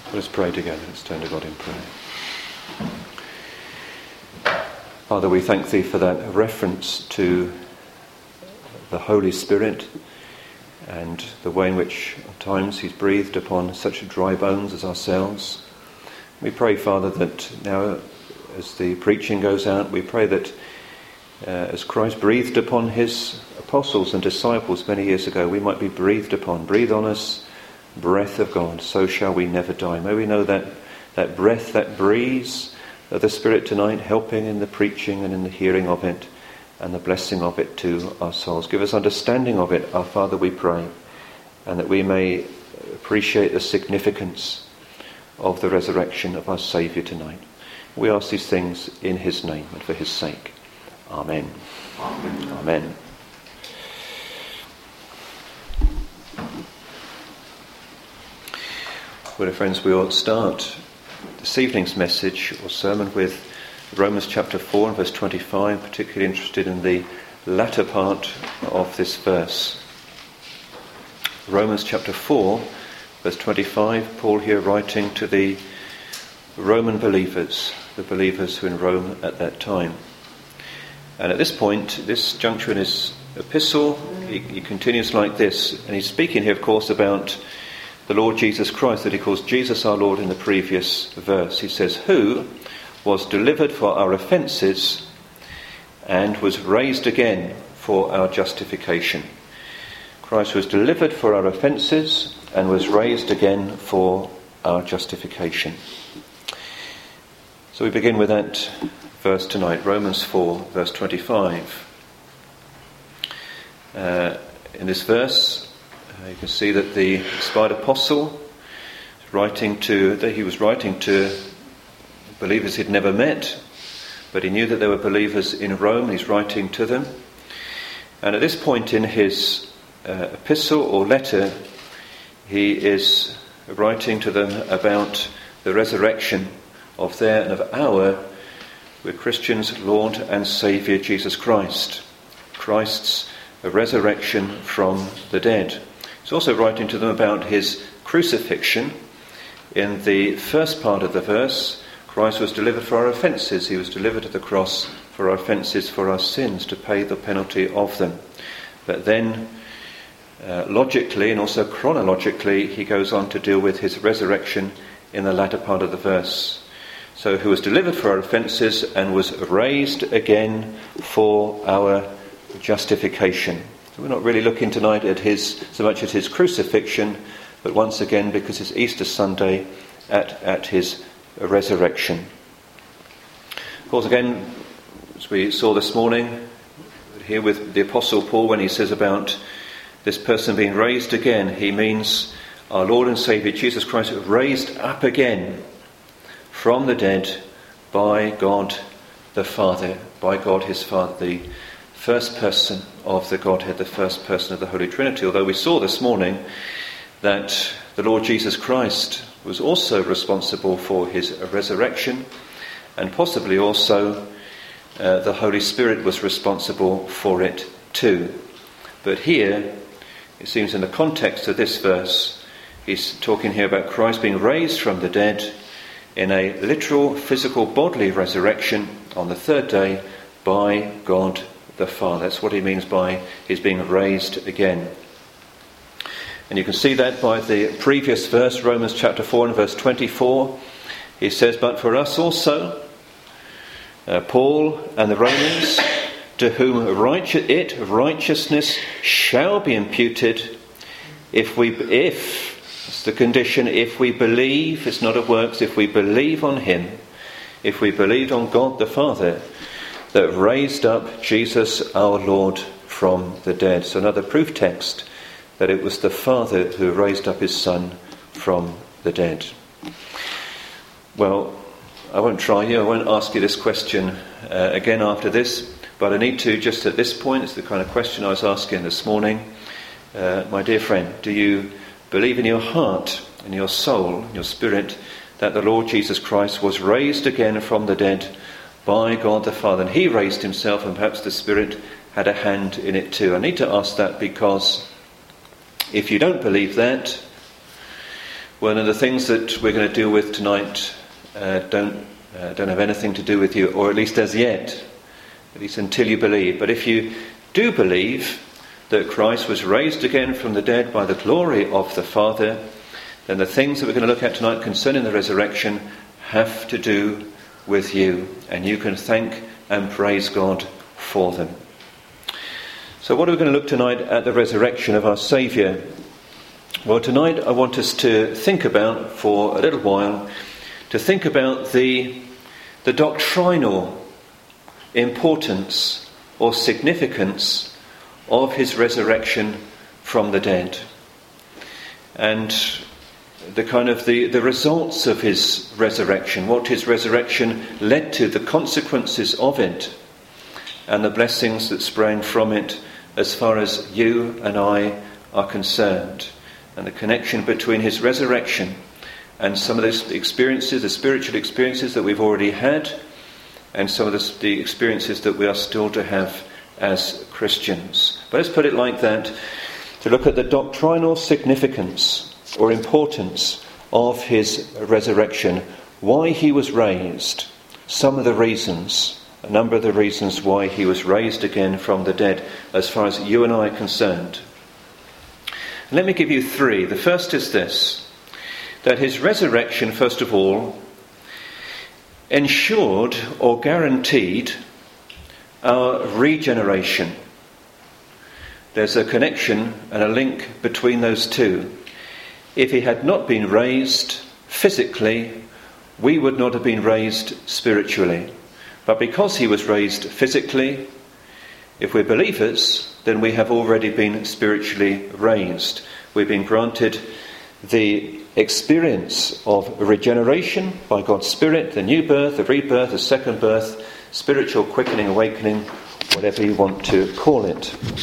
Let us pray together. Let's turn to God in prayer. Father, we thank Thee for that reference to the Holy Spirit and the way in which at times He's breathed upon such dry bones as ourselves. We pray, Father, that now as the preaching goes out, we pray that as Christ breathed upon His apostles and disciples many years ago, we might be breathed upon. Breathe on us, breath of God, so shall we never die. May we know that breath that breathes of the Spirit tonight, helping in the preaching and in the hearing of it and the blessing of it to our souls. Give us understanding of it, our Father, we pray, and that we may appreciate the significance of the resurrection of our Saviour tonight. We ask these things in His name and for His sake. Amen. Amen. Amen. Well, friends, we will start this evening's message or sermon with Romans chapter 4 and verse 25, particularly interested in the latter part of this verse. Romans chapter 4, verse 25, Paul here writing to the Roman believers, the believers who were in Rome at that time. And at this point, this juncture in his epistle, he continues like this, and he's speaking here, of course, about the Lord Jesus Christ, that he calls Jesus our Lord in the previous verse. He says, who was delivered for our offences and was raised again for our justification. Christ was delivered for our offences and was raised again for our justification. So we begin with that verse tonight, Romans 4, verse 25. In this verse, you can see that the inspired apostle was writing to believers he'd never met, but he knew that there were believers in Rome. He's writing to them. And at this point in his epistle or letter, he is writing to them about the resurrection of their and of our, with Christians, Lord and Saviour Jesus Christ. Christ's resurrection from the dead. He's also writing to them about his crucifixion. In the first part of the verse, Christ was delivered for our offences. He was delivered to the cross for our offences, for our sins, to pay the penalty of them. But then, logically and also chronologically, he goes on to deal with his resurrection in the latter part of the verse. So, who was delivered for our offences and was raised again for our justification. So we're not really looking tonight at so much at his crucifixion, but once again, because it's Easter Sunday, at his resurrection. Of course, again, as we saw this morning, here with the Apostle Paul, when he says about this person being raised again, he means our Lord and Saviour Jesus Christ raised up again from the dead by God the Father, by God his Father, the first person of the Godhead, the first person of the Holy Trinity. Although we saw this morning that the Lord Jesus Christ was also responsible for his resurrection, and possibly also the Holy Spirit was responsible for it too. But here, it seems in the context of this verse, he's talking here about Christ being raised from the dead in a literal, physical, bodily resurrection on the third day by God the Father. That's what he means by his being raised again. And you can see that by the previous verse, Romans chapter 4 and verse 24. He says, but for us also, Paul and the Romans, to whom righteousness shall be imputed, if it's the condition, if we believe, it's not of works, if we believe on him, if we believed on God the Father, that raised up Jesus our Lord from the dead. So another proof text that it was the Father who raised up his Son from the dead. Well, I won't try you, I won't ask you this question again after this, but I need to, just at this point, it's the kind of question I was asking this morning. My dear friend, do you believe in your heart, in your soul, in your spirit, that the Lord Jesus Christ was raised again from the dead by God the Father, and he raised himself, and perhaps the Spirit had a hand in it too? I need to ask that because if you don't believe that, One of the things that we're going to deal with tonight don't have anything to do with you, or at least as yet, at least until you believe. But if you do believe that Christ was raised again from the dead by the glory of the Father, then the things that we're going to look at tonight concerning the resurrection have to do with you, and you can thank and praise God for them. So what are we going to look tonight at the resurrection of our Saviour? Well, tonight I want us to think about, for a little while, to think about the doctrinal importance or significance of his resurrection from the dead, and the results of his resurrection, what his resurrection led to, the consequences of it, and the blessings that sprang from it as far as you and I are concerned, and the connection between his resurrection and some of those experiences, the spiritual experiences that we've already had, and some of the experiences that we are still to have as Christians. But let's put it like that, to look at the doctrinal significance or importance of his resurrection, why he was raised, some of the reasons, a number of the reasons why he was raised again from the dead, as far as you and I are concerned. Let me give you three. The first is this, that his resurrection, first of all, ensured or guaranteed our regeneration. There's a connection and a link between those two. If he had not been raised physically, we would not have been raised spiritually. But because he was raised physically, if we're believers, then we have already been spiritually raised. We've been granted the experience of regeneration by God's Spirit, the new birth, the rebirth, the second birth, spiritual quickening, awakening, whatever you want to call it.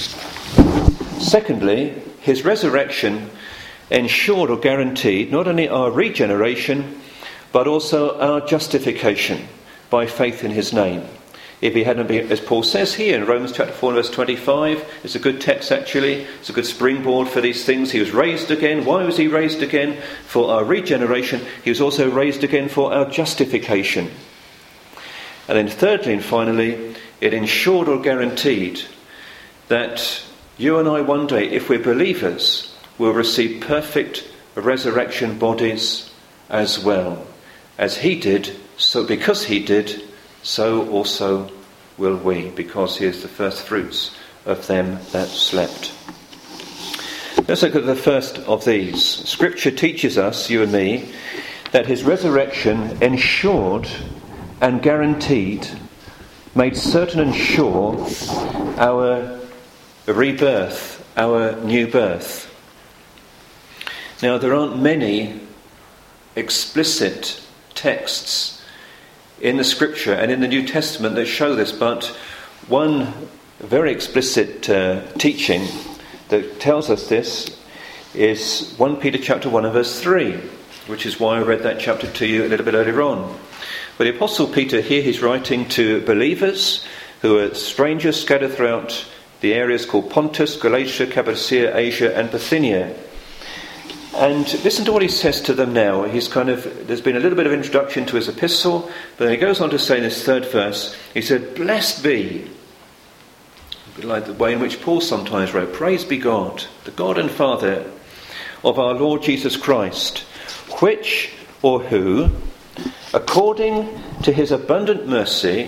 Secondly, his resurrection ensured or guaranteed not only our regeneration, but also our justification by faith in his name. If he hadn't been, as Paul says here in Romans chapter 4 verse 25, it's a good text actually, it's a good springboard for these things. He was raised again. Why was he raised again? For our regeneration. He was also raised again for our justification. And then thirdly and finally, it ensured or guaranteed that you and I one day, if we're believers, will receive perfect resurrection bodies as well. As he did, so because he did, so also will we, because he is the first fruits of them that slept. Let's look at the first of these. Scripture teaches us, you and me, that his resurrection ensured and guaranteed, made certain and sure, our rebirth, our new birth. Now, there aren't many explicit texts in the Scripture and in the New Testament that show this, but one very explicit teaching that tells us this is 1 Peter chapter 1 and verse 3, which is why I read that chapter to you a little bit earlier on. But the Apostle Peter here, he's writing to believers who are strangers scattered throughout the areas called Pontus, Galatia, Cappadocia, Asia and Bithynia. And listen to what he says to them now. There's been a little bit of introduction to his epistle, but then he goes on to say in this third verse, he said, "Blessed be," a bit like the way in which Paul sometimes wrote, "Praise be God, the God and Father of our Lord Jesus Christ, which or who, according to his abundant mercy,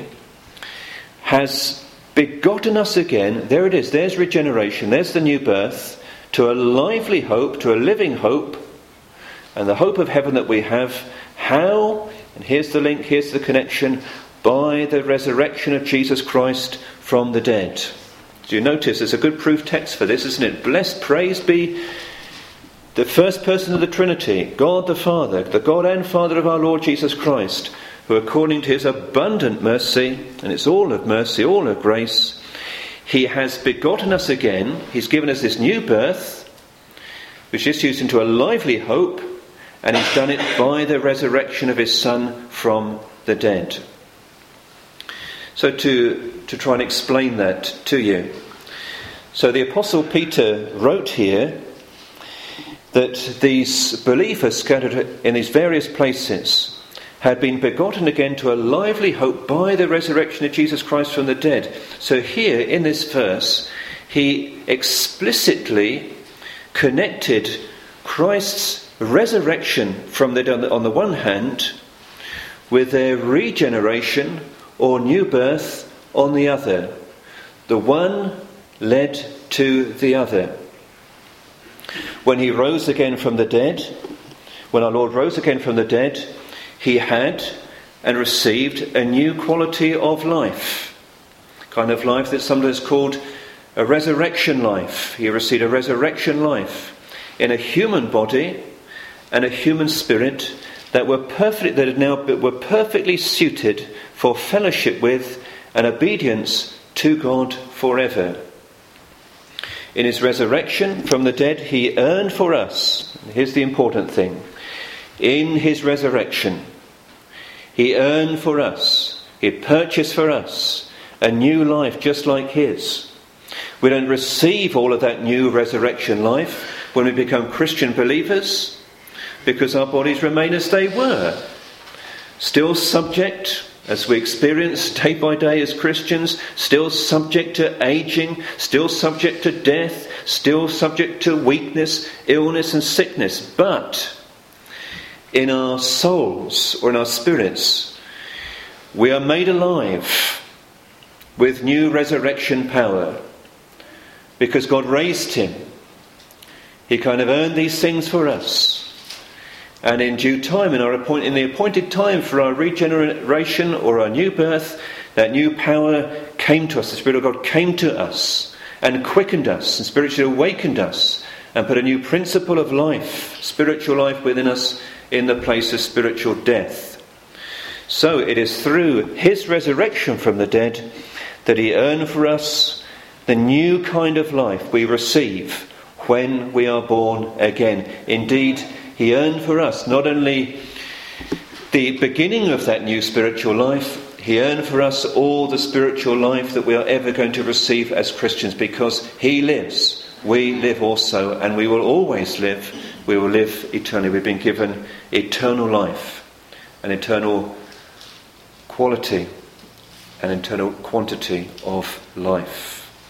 has begotten us again," there it is, there's regeneration, there's the new birth, "to a lively hope," to a living hope, and the hope of heaven that we have. How? And here's the link, here's the connection. By the resurrection of Jesus Christ from the dead. Do you notice there's a good proof text for this, isn't it? Blessed, praise be the first person of the Trinity, God the Father, the God and Father of our Lord Jesus Christ, who according to his abundant mercy, and it's all of mercy, all of grace, he has begotten us again. He's given us this new birth, which issues into a lively hope, and he's done it by the resurrection of his Son from the dead. So to try and explain that to you. So the Apostle Peter wrote here that these believers scattered in these various places had been begotten again to a lively hope by the resurrection of Jesus Christ from the dead. So here in this verse, he explicitly connected Christ's resurrection from the dead on the one hand with their regeneration or new birth on the other. The one led to the other. When he rose again from the dead, when our Lord rose again from the dead, he had and received a new quality of life, kind of life that's sometimes called a resurrection life. He received a resurrection life in a human body and a human spirit that were perfectly suited for fellowship with and obedience to God forever. In his resurrection from the dead, he earned for us, here's the important thing, in his resurrection, he earned for us, he purchased for us a new life just like his. We don't receive all of that new resurrection life when we become Christian believers, because our bodies remain as they were, still subject, as we experience day by day as Christians, still subject to aging, still subject to death, still subject to weakness, illness and sickness. But in our souls or in our spirits, we are made alive with new resurrection power because God raised him. He kind of earned these things for us. And in due time, in the appointed time for our regeneration or our new birth, that new power came to us. The Spirit of God came to us and quickened us and spiritually awakened us and put a new principle of life, spiritual life within us in the place of spiritual death. So it is through his resurrection from the dead that he earned for us the new kind of life we receive when we are born again. Indeed, he earned for us not only the beginning of that new spiritual life, he earned for us all the spiritual life that we are ever going to receive as Christians. Because he lives, we live also, and we will always live. We will live eternally. We've been given eternal life, an eternal quality, an eternal quantity of life.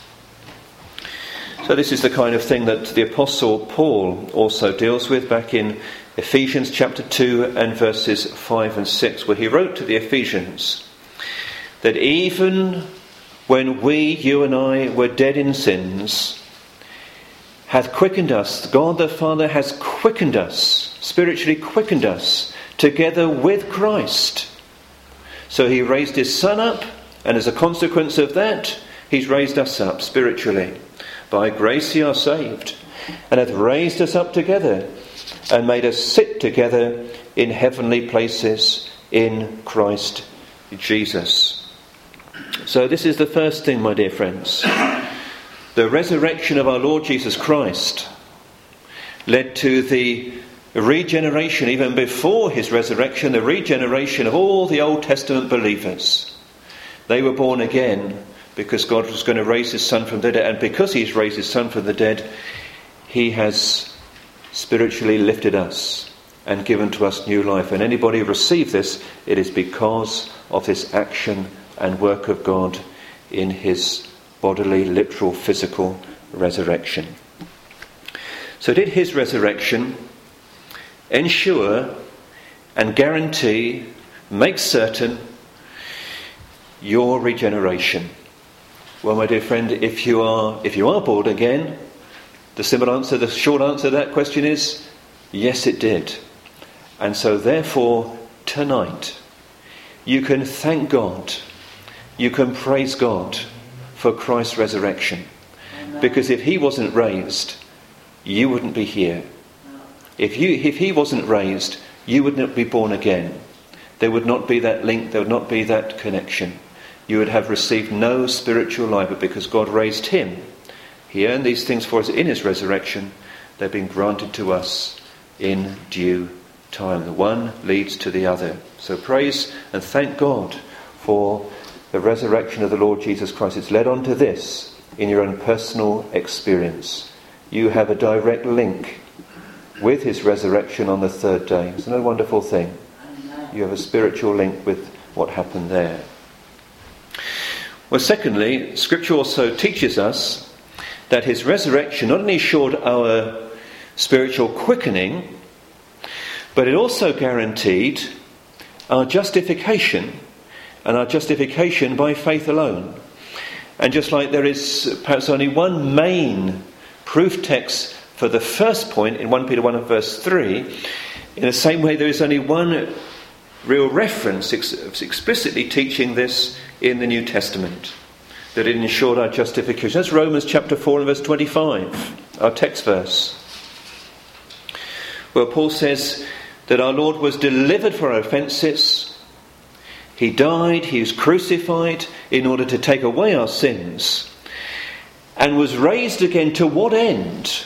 So this is the kind of thing that the Apostle Paul also deals with back in Ephesians chapter 2 and verses 5 and 6, where he wrote to the Ephesians that even when we, you and I, were dead in sins, hath quickened us, God the Father has quickened us, spiritually quickened us, together with Christ. So he raised his Son up, and as a consequence of that, he's raised us up spiritually. By grace ye are saved, and hath raised us up together, and made us sit together in heavenly places in Christ Jesus. So this is the first thing, my dear friends. The resurrection of our Lord Jesus Christ led to the regeneration, even before his resurrection, the regeneration of all the Old Testament believers. They were born again because God was going to raise his Son from the dead. And because he's raised his Son from the dead, he has spiritually lifted us and given to us new life. And anybody who receives this, it is because of this action and work of God in his bodily, literal, physical resurrection. So did his resurrection ensure and guarantee, make certain your regeneration? Well, my dear friend, if you are born again, the short answer to that question is yes, it did. And so therefore, tonight, you can thank God, you can praise God for Christ's resurrection. Because if he wasn't raised, you wouldn't be here. If he wasn't raised, you would not be born again. There would not be that link, there would not be that connection. You would have received no spiritual life, but because God raised him, he earned these things for us in his resurrection. They've been granted to us in due time. The one leads to the other. So praise and thank God for the resurrection of the Lord Jesus Christ. It's led on to this in your own personal experience. You have a direct link with his resurrection on the third day. Isn't that a wonderful thing? You have a spiritual link with what happened there. Well, secondly, Scripture also teaches us that his resurrection not only assured our spiritual quickening, but it also guaranteed our justification, and our justification by faith alone. And just like there is perhaps only one main proof text for the first point in 1 Peter 1 and verse 3, in the same way there is only one real reference explicitly teaching this in the New Testament, that it ensured our justification. That's Romans chapter 4 and verse 25, our text verse, where Paul says that our Lord was delivered for our offences. He died, he was crucified in order to take away our sins, and was raised again to what end?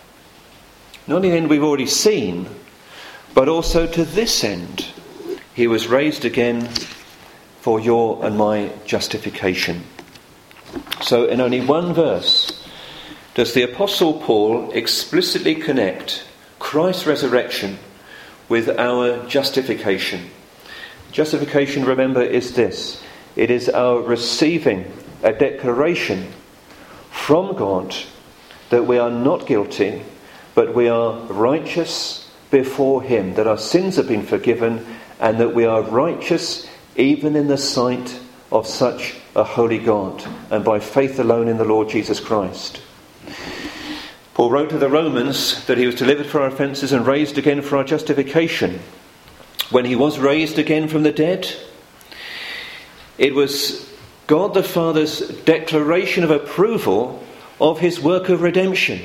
Not only the end we've already seen, but also to this end. He was raised again for your and my justification. So in only one verse does the Apostle Paul explicitly connect Christ's resurrection with our justification. Justification, remember, is this. It is our receiving a declaration from God that we are not guilty, but we are righteous before him, that our sins have been forgiven, and that we are righteous even in the sight of such a holy God, and by faith alone in the Lord Jesus Christ. Paul wrote to the Romans that he was delivered for our offences and raised again for our justification. When he was raised again from the dead, it was God the Father's declaration of approval of his work of redemption.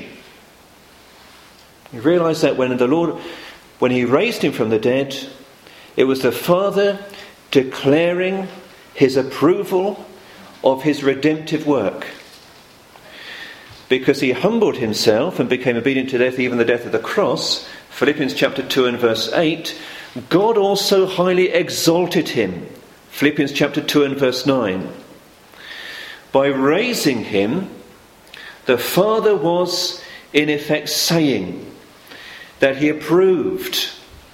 You realise that when the Lord, when he raised him from the dead, it was the Father declaring his approval of his redemptive work. Because he humbled himself and became obedient to death, even the death of the cross, Philippians chapter 2 and verse 8, God also highly exalted him, Philippians chapter 2 and verse 9. By raising him, the Father was in effect saying that he approved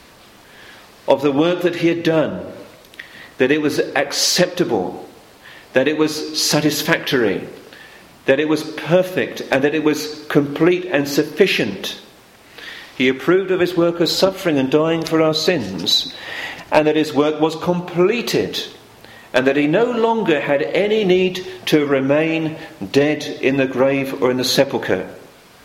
of the work that he had done, that it was acceptable, that it was satisfactory, that it was perfect, and that it was complete and sufficient. He approved of his work of suffering and dying for our sins, and that his work was completed, and that he no longer had any need to remain dead in the grave or in the sepulchre.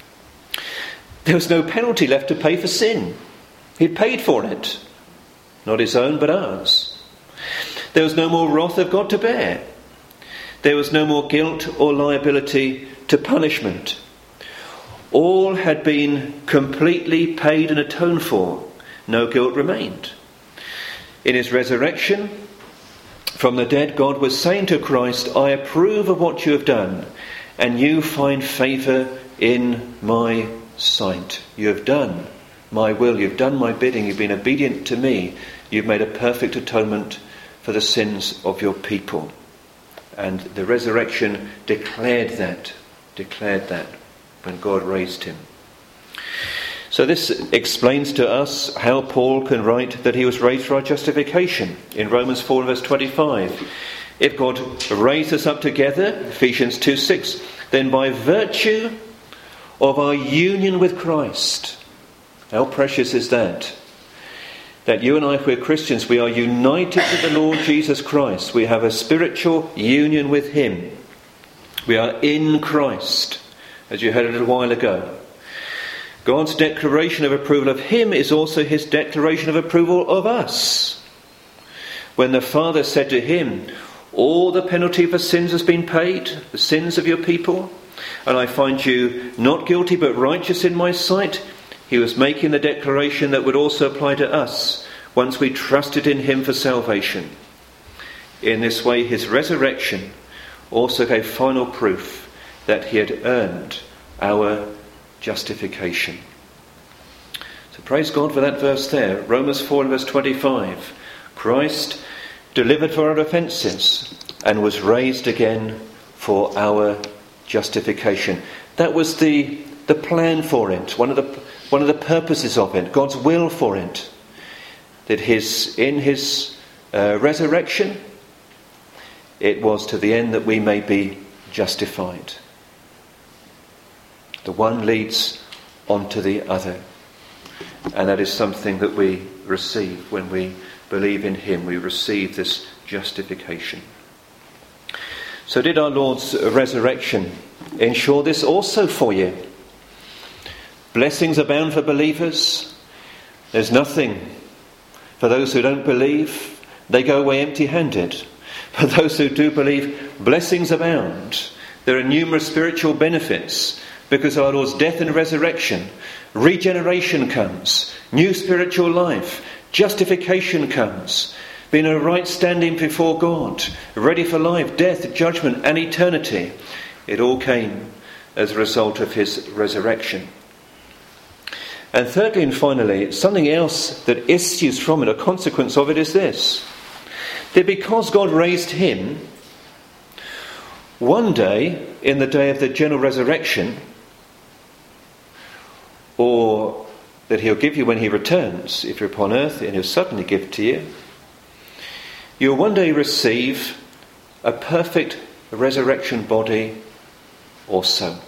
There was no penalty left to pay for sin. He paid for it. Not his own, but ours. There was no more wrath of God to bear. There was no more guilt or liability to punishment. All had been completely paid and atoned for. No guilt remained. In his resurrection from the dead, God was saying to Christ, I approve of what you have done, and you find favour in my sight. You have done my will, you've done my bidding, you've been obedient to me, you've made a perfect atonement for the sins of your people. And the resurrection declared that when God raised him. So this explains to us how Paul can write that he was raised for our justification in Romans 4 verse 25. If God raised us up together, Ephesians 2:6, then by virtue of our union with Christ. How precious is that? That you and I, if we're Christians, we are united to the Lord Jesus Christ. We have a spiritual union with him. We are in Christ, as you heard a little while ago. God's declaration of approval of him is also his declaration of approval of us. When the Father said to him, all the penalty for sins has been paid, the sins of your people, and I find you not guilty but righteous in my sight, he was making the declaration that would also apply to us once we trusted in him for salvation. In this way, his resurrection also gave final proof that he had earned our justification. So praise God for that verse there, Romans 4 and verse 25. Christ delivered for our offences and was raised again for our justification. That was the plan for it. One of one of the purposes of it, God's will for it, that in his resurrection, it was to the end that we may be justified. The one leads on to the other. And that is something that we receive when we believe in him. We receive this justification. So did our Lord's resurrection ensure this also for you? Blessings abound for believers. There's nothing for those who don't believe. They go away empty-handed. For those who do believe, blessings abound. There are numerous spiritual benefits because of our Lord's death and resurrection. Regeneration comes. New spiritual life. Justification comes. Being in a right standing before God. Ready for life, death, judgment and eternity. It all came as a result of his resurrection. And thirdly and finally, something else that issues from it, a consequence of it, is this. That because God raised him, one day, in the day of the general resurrection, or that he'll give you when he returns, if you're upon earth, and he'll suddenly give to you, you'll one day receive a perfect resurrection body also,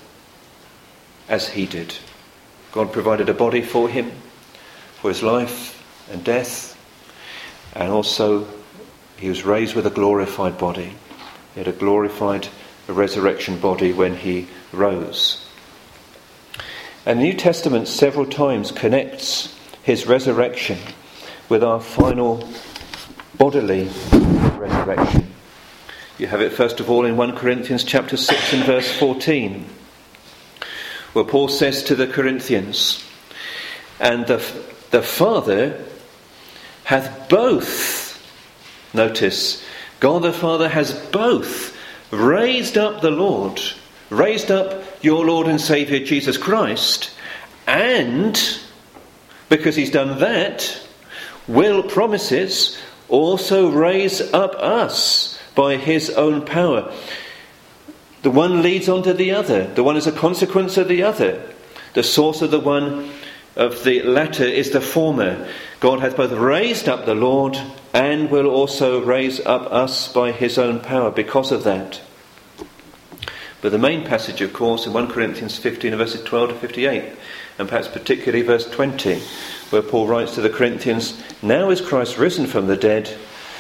as he did. God provided a body for him, for his life and death, and also he was raised with a glorified body. He had a glorified resurrection body when he rose. And the New Testament several times connects his resurrection with our final bodily resurrection. You have it first of all in 1 Corinthians chapter 6 and verse 14, where Paul says to the Corinthians, and the Father hath both, notice, God the Father has both raised up the Lord, raised up your Lord and Saviour Jesus Christ, and because he's done that, will, promises, also raise up us by his own power. The one leads on to the other. The one is a consequence of the other. The source of the one of the latter is the former. God hath both raised up the Lord and will also raise up us by his own power because of that. But the main passage, of course, in 1 Corinthians 15 verses 12 to 58, and perhaps particularly verse 20, where Paul writes to the Corinthians, now is Christ risen from the dead.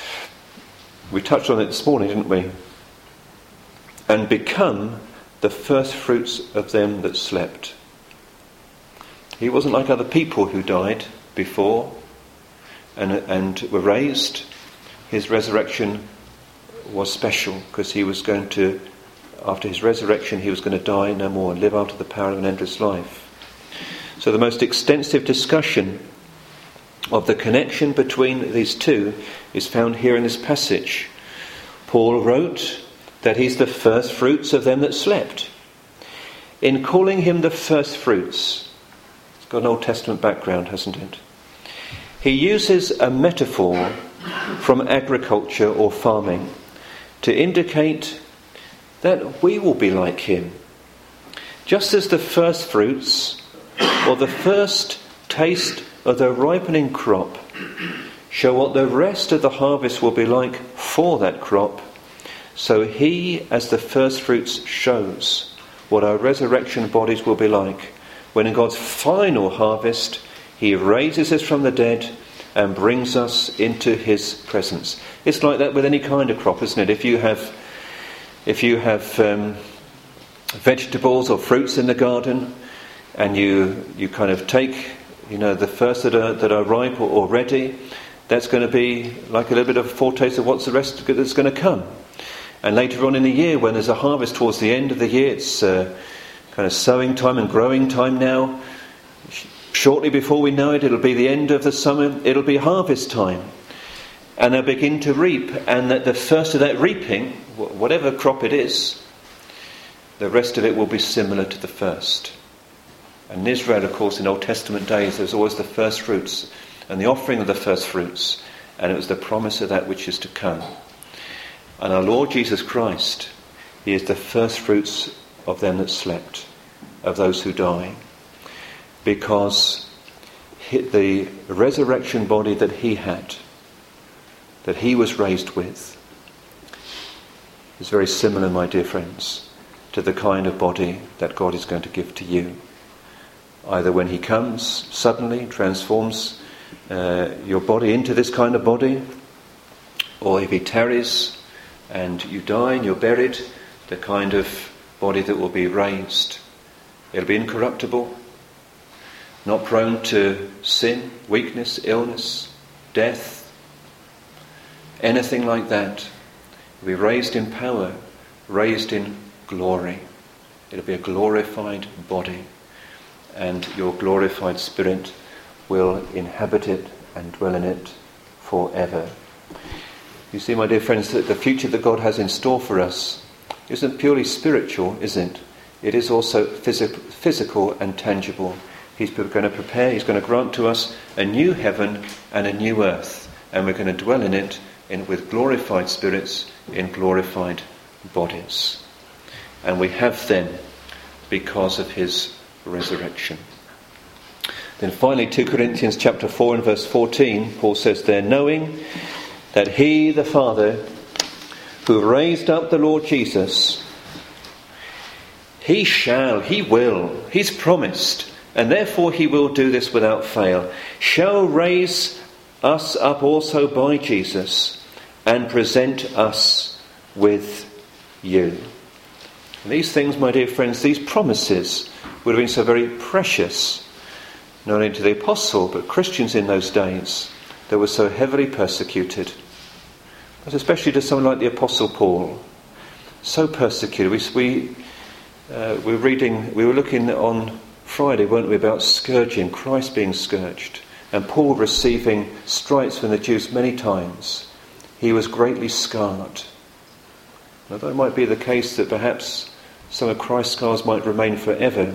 We touched on it this morning, didn't we? And become the first fruits of them that slept. He wasn't like other people who died before and were raised. His resurrection was special because he was going to, after his resurrection, he was going to die no more and live after the power of an endless life. So the most extensive discussion of the connection between these two is found here in this passage. Paul wrote that he's the first fruits of them that slept. In calling him the first fruits, it's got an Old Testament background, hasn't it? He uses a metaphor from agriculture or farming to indicate that we will be like him. Just as the first fruits, or the first taste of the ripening crop, show what the rest of the harvest will be like for that crop, so he, as the first fruits, shows what our resurrection bodies will be like when in God's final harvest he raises us from the dead and brings us into his presence. It's like that with any kind of crop, isn't it? If you have vegetables or fruits in the garden, and you kind of take, the first that are ripe or ready, that's going to be like a little bit of a foretaste of what's the rest that's going to come. And later on in the year, when there's a harvest towards the end of the year, it's kind of sowing time and growing time now. Shortly before we know it, it'll be the end of the summer, it'll be harvest time. And they'll begin to reap, and that the first of that reaping, whatever crop it is, the rest of it will be similar to the first. And in Israel, of course, in Old Testament days, there was always the first fruits and the offering of the first fruits, and it was the promise of that which is to come. And our Lord Jesus Christ, he is the first fruits of them that slept, of those who die. because the resurrection body that he had, that he was raised with, is very similar, my dear friends, to the kind of body that God is going to give to you. Either when he comes, suddenly transforms your body into this kind of body, or if he tarries and you die and you're buried, the kind of body that will be raised. It'll be incorruptible, not prone to sin, weakness, illness, death, anything like that. It'll be raised in power, raised in glory. It'll be a glorified body, and your glorified spirit will inhabit it and dwell in it forever. You see, my dear friends, that the future that God has in store for us isn't purely spiritual, is it? It is also physical and tangible. He's going to prepare, he's going to grant to us a new heaven and a new earth, and we're going to dwell in it with glorified spirits in glorified bodies. And we have them because of his resurrection. Then finally, 2 Corinthians chapter 4 and verse 14, Paul says there, knowing that he, the Father, who raised up the Lord Jesus, he's promised, and therefore he will do this without fail, shall raise us up also by Jesus and present us with you. And these things, my dear friends, these promises would have been so very precious, not only to the apostle, but Christians in those days that were so heavily persecuted, but especially to someone like the Apostle Paul, so persecuted. We were looking on Friday, weren't we, about scourging, Christ being scourged, and Paul receiving stripes from the Jews many times. He was greatly scarred. Although it might be the case that perhaps some of Christ's scars might remain forever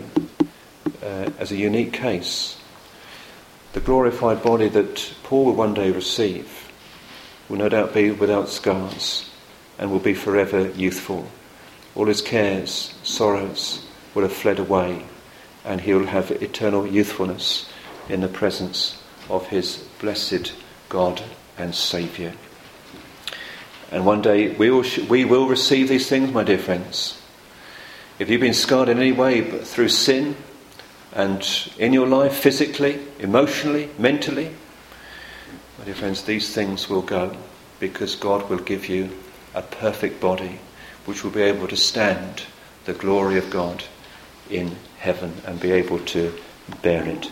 as a unique case, the glorified body that Paul will one day receive will no doubt be without scars and will be forever youthful. All his cares, sorrows will have fled away, and he will have eternal youthfulness in the presence of his blessed God and Saviour. And one day we will receive these things, my dear friends. If you've been scarred in any way but through sin, and in your life, physically, emotionally, mentally, my dear friends, these things will go, because God will give you a perfect body which will be able to stand the glory of God in heaven and be able to bear it.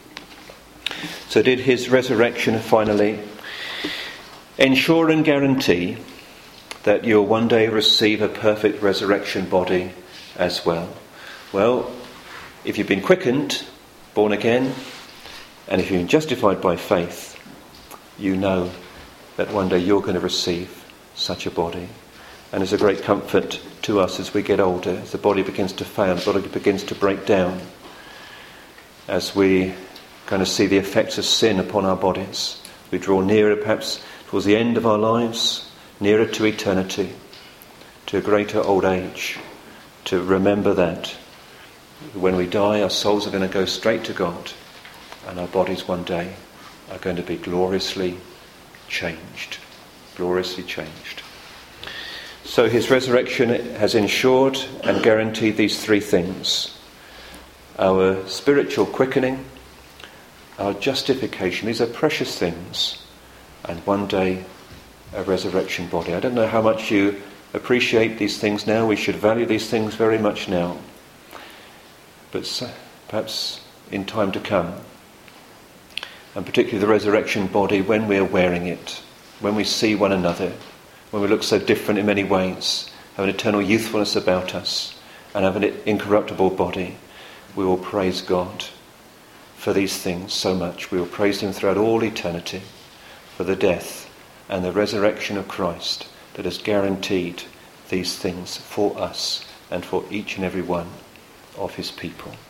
So did his resurrection finally ensure and guarantee that you'll one day receive a perfect resurrection body as well? Well, if you've been quickened, born again, and if you've been justified by faith, you know that one day you're going to receive such a body. And it's a great comfort to us as we get older, as the body begins to fail, the body begins to break down, as we kind of see the effects of sin upon our bodies. We draw nearer, perhaps towards the end of our lives, nearer to eternity, to a greater old age, to remember that when we die, our souls are going to go straight to God, and our bodies one day are going to be gloriously changed. Gloriously changed. So his resurrection has ensured and guaranteed these three things: our spiritual quickening, our justification. These are precious things. And one day, a resurrection body. I don't know how much you appreciate these things now. We should value these things very much now. But perhaps in time to come, and particularly the resurrection body, when we are wearing it, when we see one another, when we look so different in many ways, have an eternal youthfulness about us, and have an incorruptible body, we will praise God for these things so much. We will praise him throughout all eternity for the death and the resurrection of Christ that has guaranteed these things for us and for each and every one of his people.